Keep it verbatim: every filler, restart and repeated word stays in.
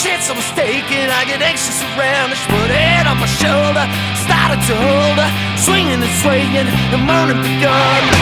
shit's so mistaken. I get anxious around her. She put her head on my shoulder, started to hold her, swinging and swaying, the morning begun.